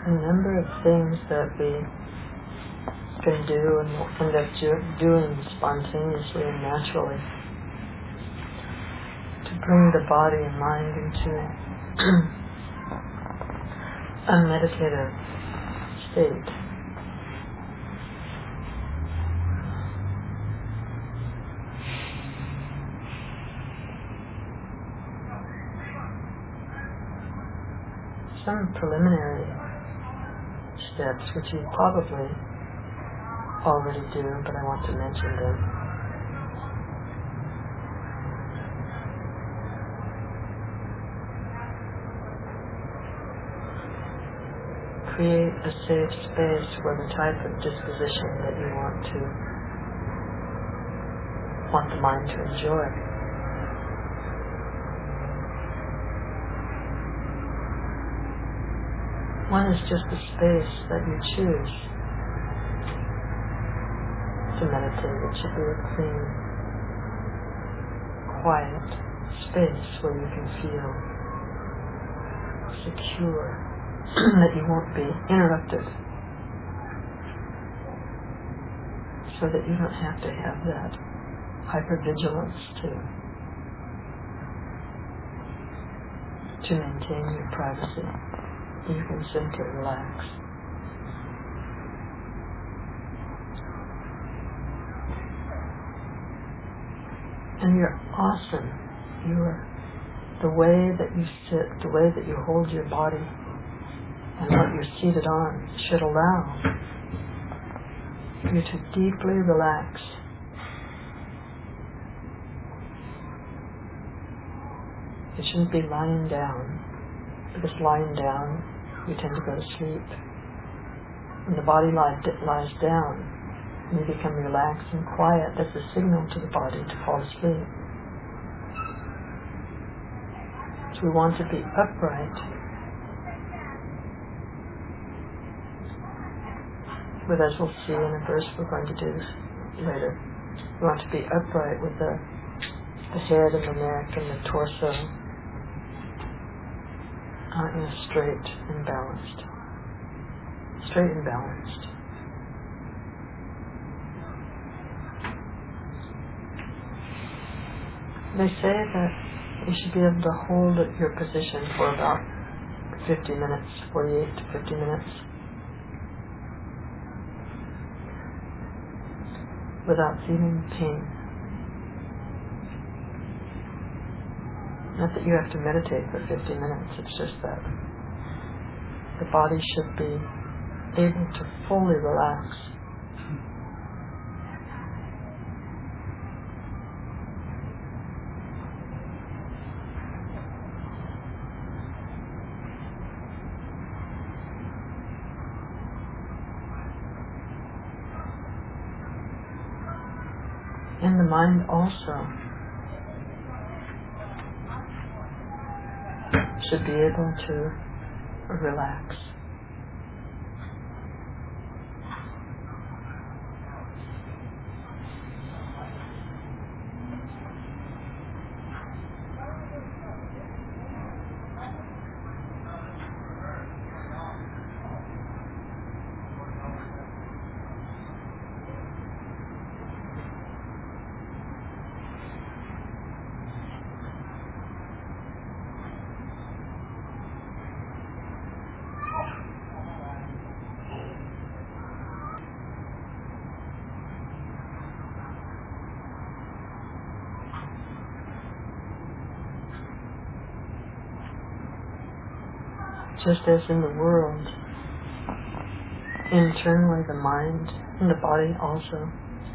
a number of things that we can do and that you're doing spontaneously and naturally to bring the body and mind into a meditative state. Some preliminary steps, which you probably already do, but I want to mention them. Create a safe space for the type of disposition that you want the mind to enjoy. One is just the space that you choose to meditate. It should be a clean, quiet space where you can feel secure, that you won't be interrupted, so that you don't have to have that hypervigilance to maintain your privacy. You can simply relax. And you're awesome. The way that you sit, the way that you hold your body, and what you're seated on should allow you to deeply relax. You shouldn't be lying down, because lying down, you tend to go to sleep. When the body lies down, and you become relaxed and quiet, that's a signal to the body to fall asleep. So we want to be upright, but as we'll see in a verse we're going to do later, we want to be upright with the head and the neck and the torso straight and balanced. Straight and balanced. They say that you should be able to hold your position for about 50 minutes, 48 to 50 minutes, without feeling pain. Not that you have to meditate for 50 minutes, it's just that the body should be able to fully relax. And the mind also should be able to relax. Just as in the world, internally the mind and the body also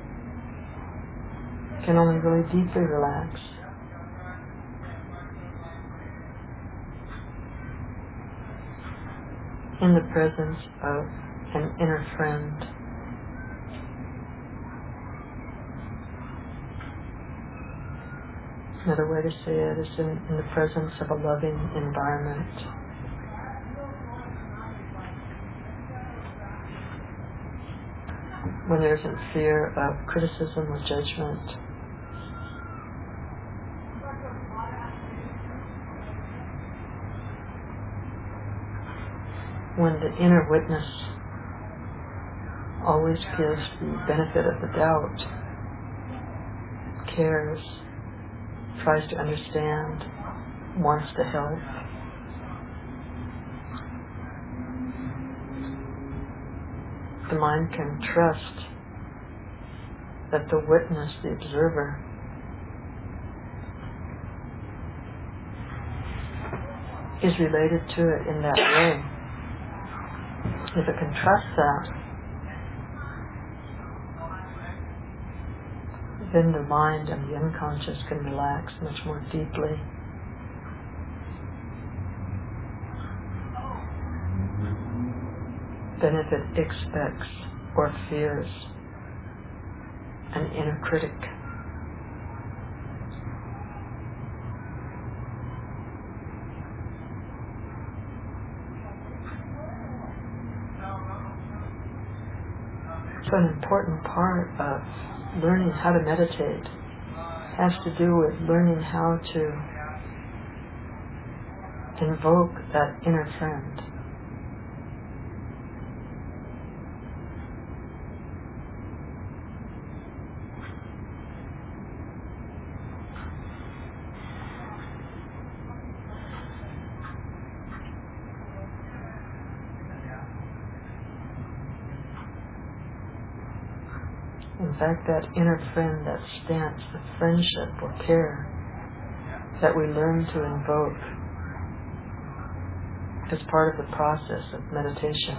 can only really deeply relax in the presence of an inner friend. Another way to say it is in the presence of a loving environment. When there isn't fear of criticism or judgment. when the inner witness always gives the benefit of the doubt, cares, tries to understand, wants to help, the mind can trust that the witness, the observer, is related to it in that way. If it can trust that, then the mind and the unconscious can relax much more deeply. Than if it expects or fears an inner critic. So an important part of learning how to meditate has to do with learning how to invoke that inner friend. In fact, that inner friend, that stance of friendship or care that we learn to invoke as part of the process of meditation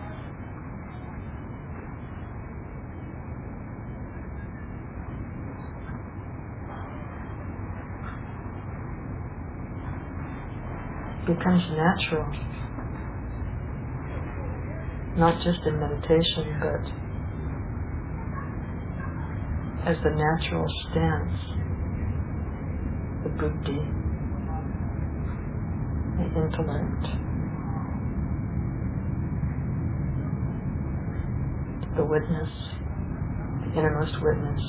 becomes natural, not just in meditation, but as the natural stance, the buddhi, the intellect, the witness, the innermost witness,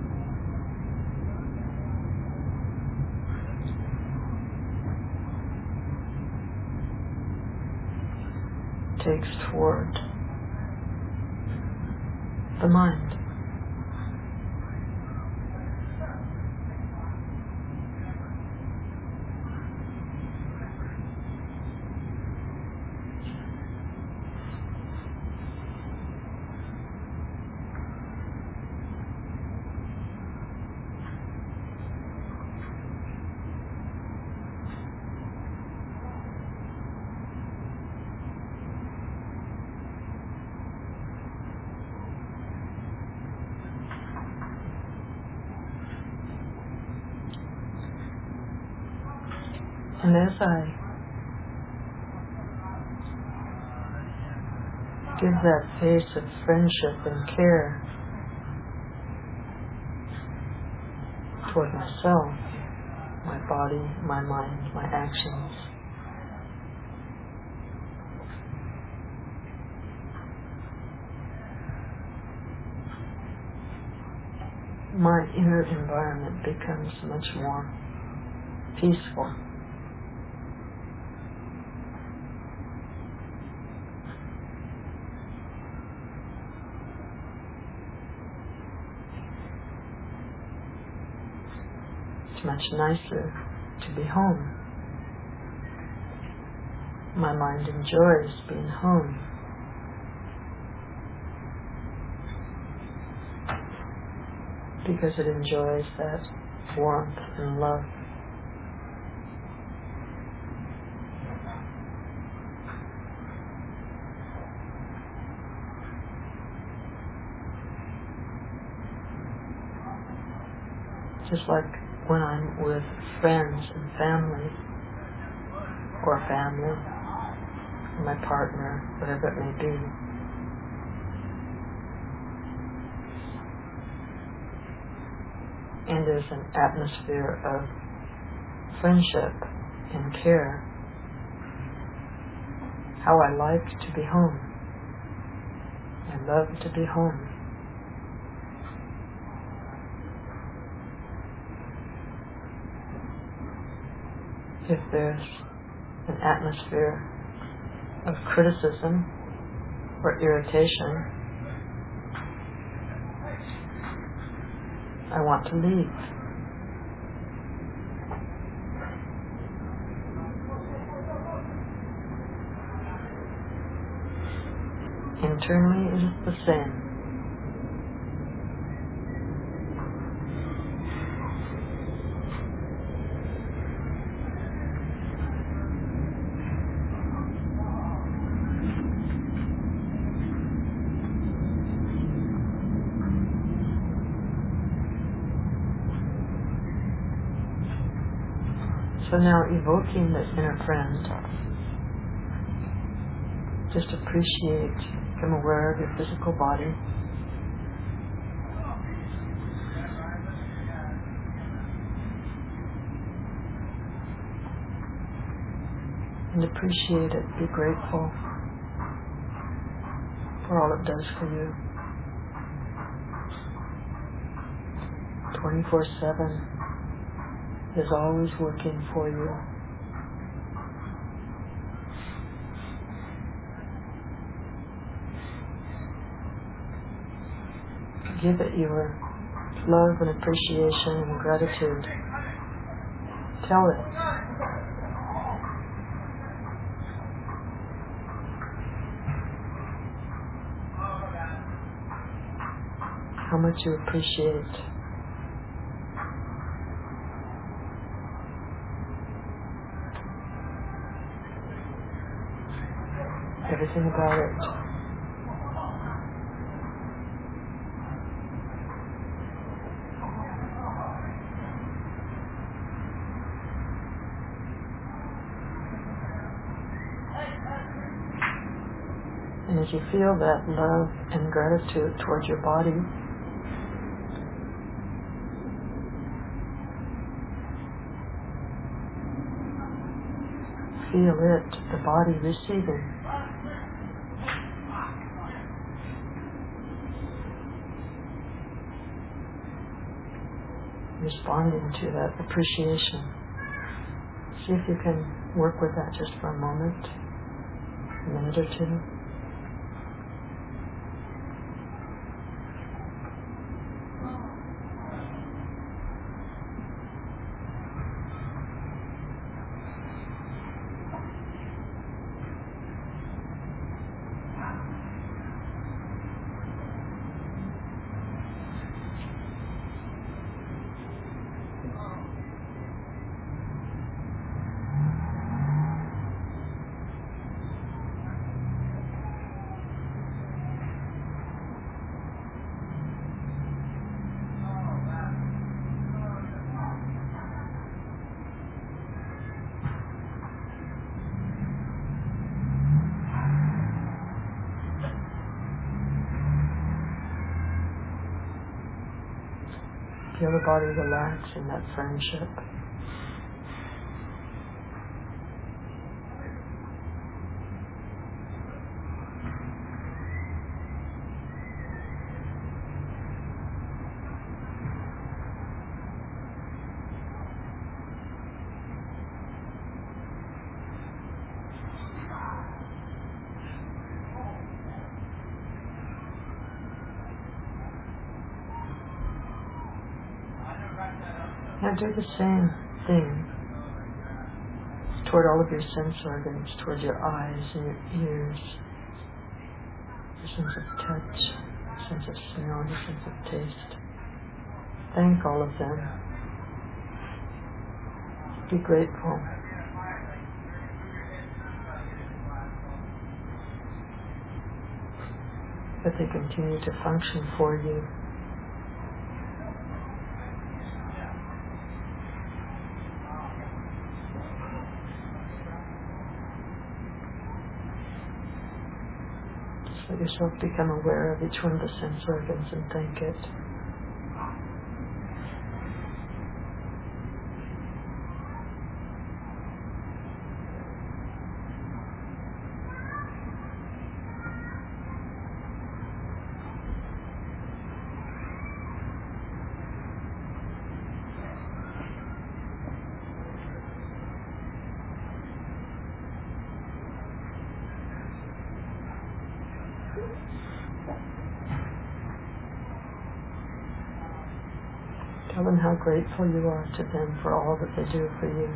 takes toward the mind. And as I give that face of friendship and care toward myself, my body, my mind, my actions, my inner environment becomes much more peaceful. It's much nicer to be home. My mind enjoys being home. Because it enjoys that warmth and love. Just like when I'm with friends and family, or family, or my partner, whatever it may be. And there's an atmosphere of friendship and care. How I like to be home. I love to be home. If there's an atmosphere of criticism or irritation, I want to leave. Internally, it is the same. So now, evoking the inner friend, just appreciate, become aware of your physical body. And appreciate it. Be grateful for all it does for you. 24/7 is always working for you. Give it your love and appreciation and gratitude. Tell it. How much you appreciate everything about it. And as you feel that love and gratitude towards your body, feel it, the body receiving. Responding to that appreciation. See if you can work with that just for a moment, a minute or two. Feel the body relax in that friendship. Now do the same thing toward all of your sense organs, toward your eyes and your ears, your sense of touch, sense of smell, your sense of taste. Thank all of them. Be grateful that they continue to function for you. Let yourself become aware of each one of the sense organs and thank it. Tell them how grateful you are to them for all that they do for you.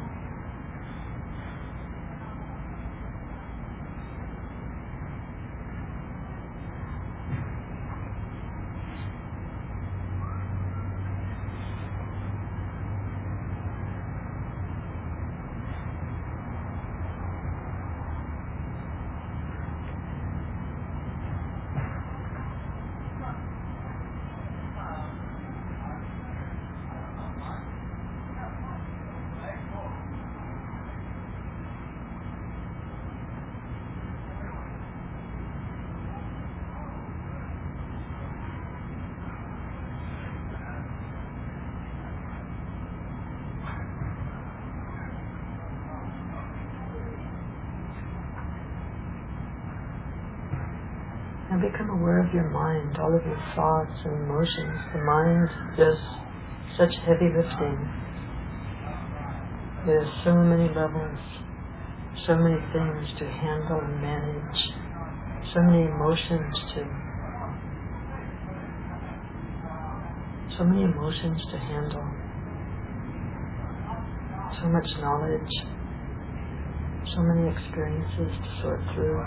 And become aware of your mind, all of your thoughts and emotions. The mind does such heavy lifting. There's so many levels, so many things to handle and manage, so many emotions to handle, so much knowledge, so many experiences to sort through.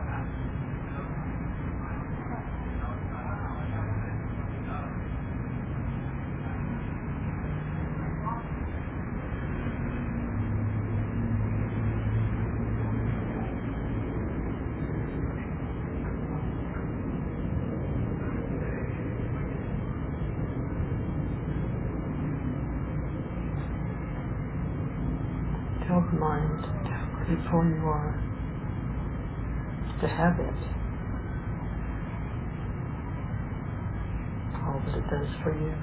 Tell the mind how grateful you are to have it, all that it does for you.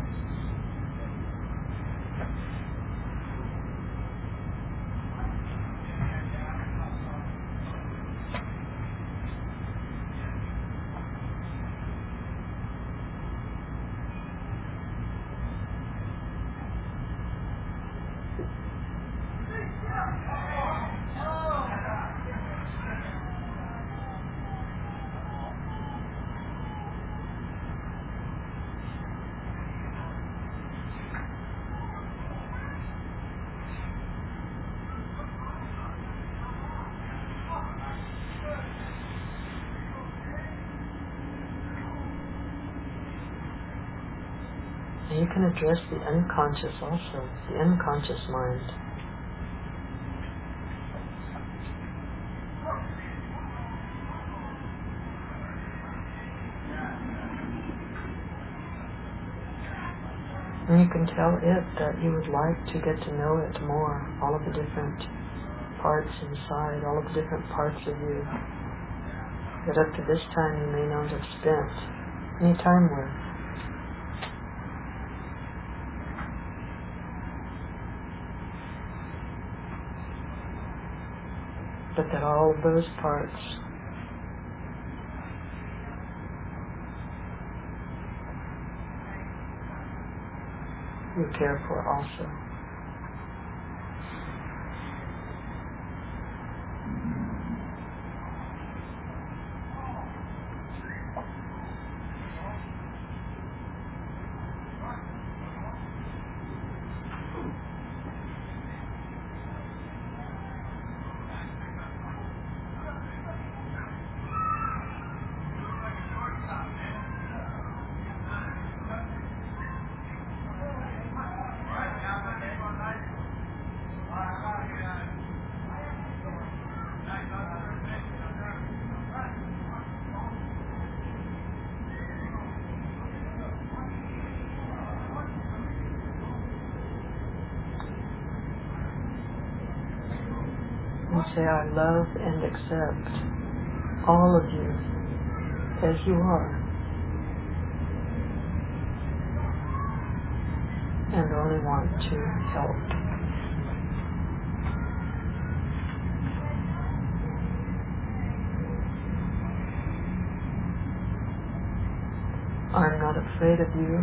And you can address the unconscious also, the unconscious mind. And you can tell it that you would like to get to know it more, all of the different parts inside, all of the different parts of you that up to this time you may not have spent any time with. But that all of those parts you care for also. And say, I love and accept all of you as you are, and only want to help. I'm not afraid of you.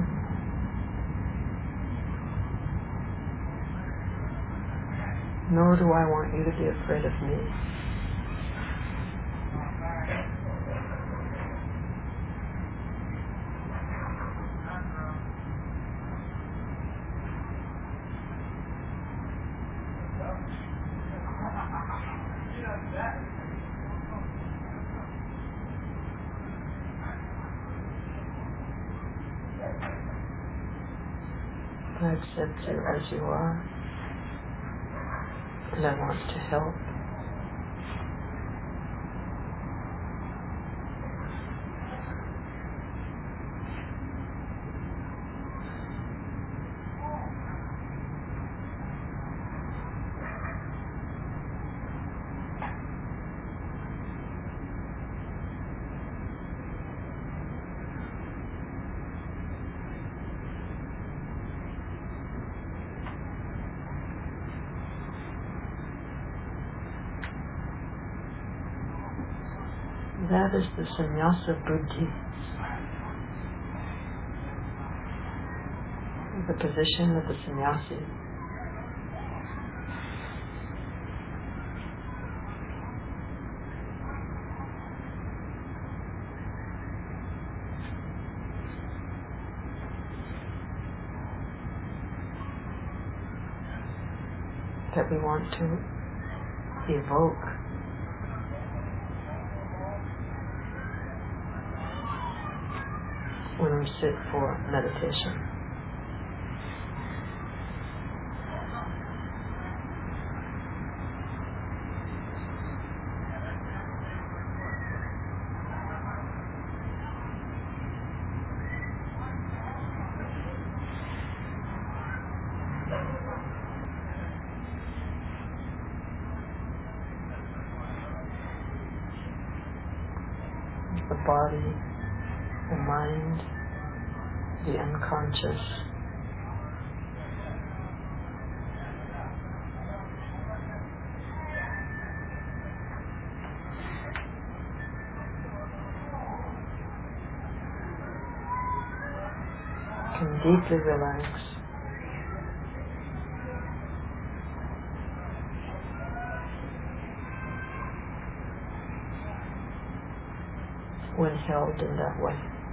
Nor do I want you to be afraid of me. I accept you as you are, and I want to help. That is the sannyasa buddhi, the position of the sannyasi. That we want to evoke when we sit for meditation. The body, the mind, the unconscious, can deeply relax when held in that way.